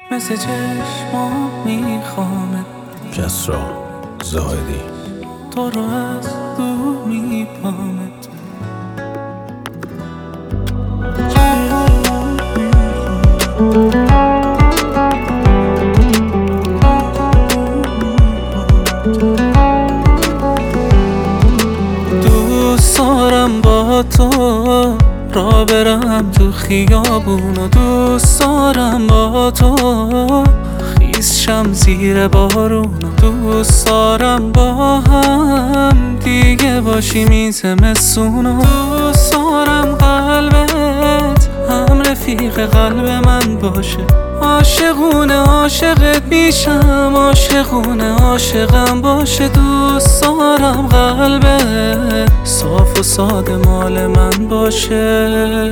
مثل چشمام میخوامت. کسرا زاهدی تو رو از دور میپامت. دوست دارم با تو را برم تو خیابون و دوست دارم با تو خیس شم زیر بارون و دوست دارم با هم دیگه باشیم این زمستون و دوست دارم قلبت هم رفیق قلب من باشه. عاشقونه عاشقت میشم، عاشقونه عاشقم باشه. دوست دارم قلبت صاف و ساده مال من باشه.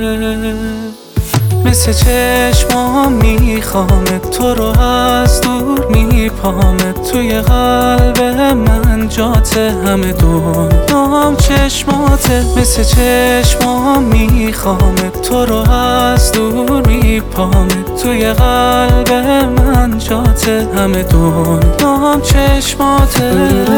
مثل چشمام میخوامت، تو رو از دور میپامت. توی قلب من جاته همه دنیام چشماته. مثل چشمام میخوامت، تو رو از دور میپامت. توی قلب من جاته همه دنیام چشماته.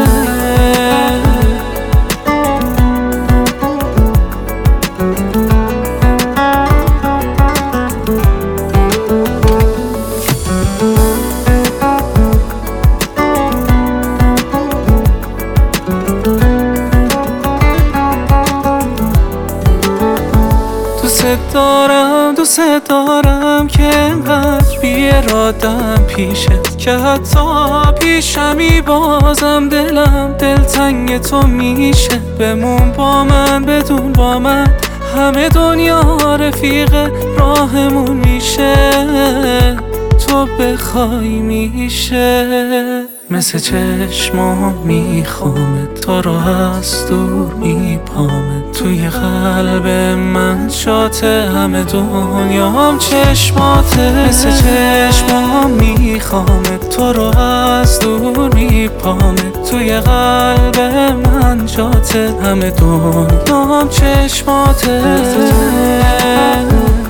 دوست دارم که انقدر بی‌اراده‌ام پیشت که حتی پیشمی بازم دلم دلتنگ تو میشه. بمون با من بدون با من همه دنیا رفیق راهمون میشه. تو بخوای میشه. مثل چشمام میخوامت، تو رو از دور میپامت. توی قلب من شاته همه دنیام چشماته. مثل چشمام میخوامت، تو رو از دور میپامت. توی قلب من جاته همه دنیام چشماته.